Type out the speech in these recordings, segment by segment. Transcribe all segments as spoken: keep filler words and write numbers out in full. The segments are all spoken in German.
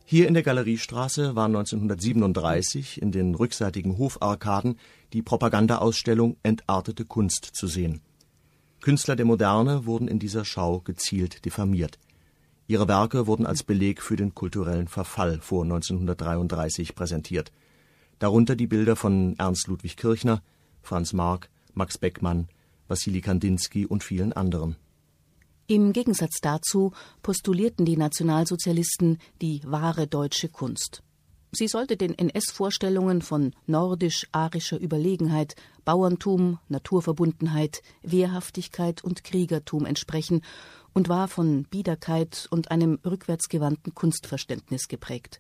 Hier in der Galeriestraße war neunzehnhundertsiebenunddreißig in den rückseitigen Hofarkaden die Propagandaausstellung Entartete Kunst zu sehen. Künstler der Moderne wurden in dieser Schau gezielt diffamiert. Ihre Werke wurden als Beleg für den kulturellen Verfall vor neunzehnhundertdreiunddreißig präsentiert. Darunter die Bilder von Ernst Ludwig Kirchner, Franz Marc, Max Beckmann, Wassili Kandinsky und vielen anderen. Im Gegensatz dazu postulierten die Nationalsozialisten die wahre deutsche Kunst. Sie sollte den N S-Vorstellungen von nordisch-arischer Überlegenheit, Bauerntum, Naturverbundenheit, Wehrhaftigkeit und Kriegertum entsprechen und war von Biederkeit und einem rückwärtsgewandten Kunstverständnis geprägt.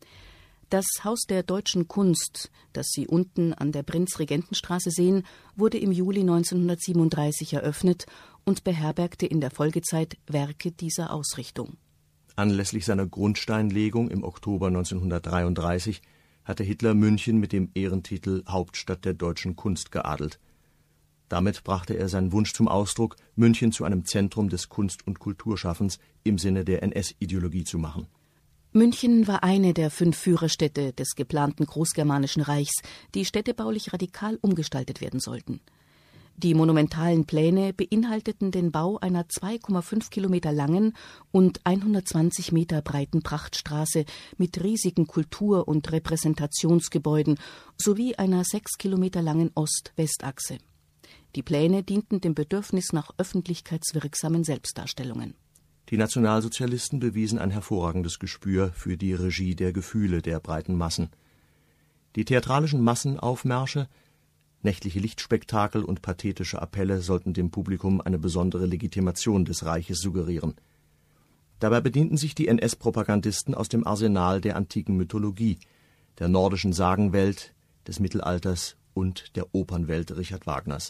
Das Haus der Deutschen Kunst, das Sie unten an der Prinz-Regenten-Straße sehen, wurde im Juli neunzehnhundertsiebenunddreißig eröffnet und beherbergte in der Folgezeit Werke dieser Ausrichtung. Anlässlich seiner Grundsteinlegung im Oktober neunzehnhundertdreiunddreißig hatte Hitler München mit dem Ehrentitel Hauptstadt der deutschen Kunst geadelt. Damit brachte er seinen Wunsch zum Ausdruck, München zu einem Zentrum des Kunst- und Kulturschaffens im Sinne der N S-Ideologie zu machen. München war eine der fünf Führerstädte des geplanten Großgermanischen Reichs, die städtebaulich radikal umgestaltet werden sollten. Die monumentalen Pläne beinhalteten den Bau einer zwei Komma fünf Kilometer langen und hundertzwanzig Meter breiten Prachtstraße mit riesigen Kultur- und Repräsentationsgebäuden sowie einer sechs Kilometer langen Ost-West-Achse. Die Pläne dienten dem Bedürfnis nach öffentlichkeitswirksamen Selbstdarstellungen. Die Nationalsozialisten bewiesen ein hervorragendes Gespür für die Regie der Gefühle der breiten Massen. Die theatralischen Massenaufmärsche, nächtliche Lichtspektakel und pathetische Appelle sollten dem Publikum eine besondere Legitimation des Reiches suggerieren. Dabei bedienten sich die N S-Propagandisten aus dem Arsenal der antiken Mythologie, der nordischen Sagenwelt, des Mittelalters und der Opernwelt Richard Wagners.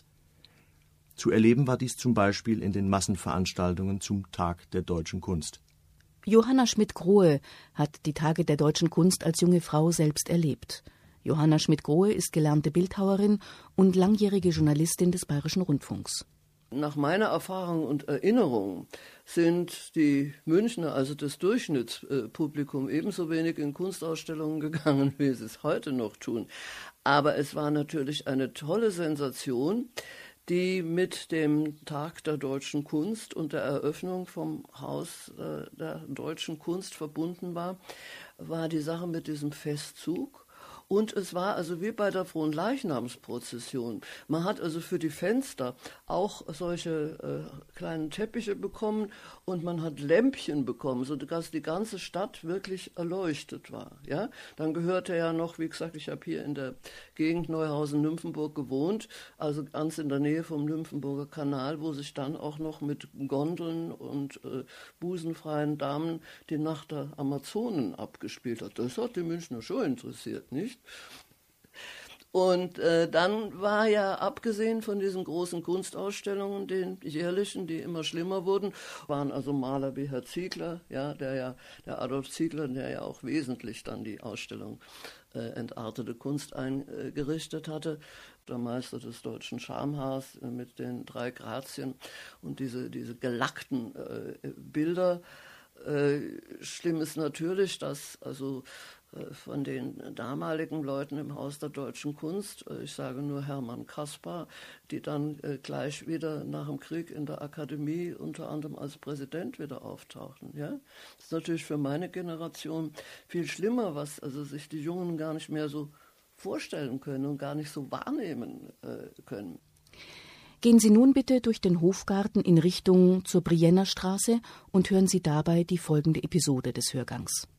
Zu erleben war dies zum Beispiel in den Massenveranstaltungen zum Tag der Deutschen Kunst. Johanna Schmidt-Grohe hat die Tage der Deutschen Kunst als junge Frau selbst erlebt. Johanna Schmidt-Grohe ist gelernte Bildhauerin und langjährige Journalistin des Bayerischen Rundfunks. Nach meiner Erfahrung und Erinnerung sind die Münchner, also das Durchschnittspublikum, ebenso wenig in Kunstausstellungen gegangen, wie sie es heute noch tun. Aber es war natürlich eine tolle Sensation, die mit dem Tag der Deutschen Kunst und der Eröffnung vom Haus äh, der Deutschen Kunst verbunden war, war die Sache mit diesem Festzug. Und es war also wie bei der Fronleichnamsprozession. Man hat also für die Fenster auch solche äh, kleinen Teppiche bekommen und man hat Lämpchen bekommen, sodass die ganze Stadt wirklich erleuchtet war. Ja? Dann gehörte ja noch, wie gesagt, ich habe hier in der Gegend Neuhausen-Nymphenburg gewohnt, also ganz in der Nähe vom Nymphenburger Kanal, wo sich dann auch noch mit Gondeln und äh, busenfreien Damen die Nacht der Amazonen abgespielt hat. Das hat die Münchner schon interessiert, nicht? Und äh, dann war ja, abgesehen von diesen großen Kunstausstellungen, den jährlichen, die immer schlimmer wurden, waren also Maler wie Herr Ziegler, ja, der ja, der Adolf Ziegler, der ja auch wesentlich dann die Ausstellung äh, Entartete Kunst eingerichtet hatte, der Meister des deutschen Schamhaars äh, mit den drei Grazien und diese, diese gelackten äh, Bilder. Äh, schlimm ist natürlich, dass also von den damaligen Leuten im Haus der Deutschen Kunst, ich sage nur Hermann Caspar, die dann gleich wieder nach dem Krieg in der Akademie unter anderem als Präsident wieder auftauchten. Ja? Das ist natürlich für meine Generation viel schlimmer, was also sich die Jungen gar nicht mehr so vorstellen können und gar nicht so wahrnehmen äh, können. Gehen Sie nun bitte durch den Hofgarten in Richtung zur Brienner Straße und hören Sie dabei die folgende Episode des Hörgangs.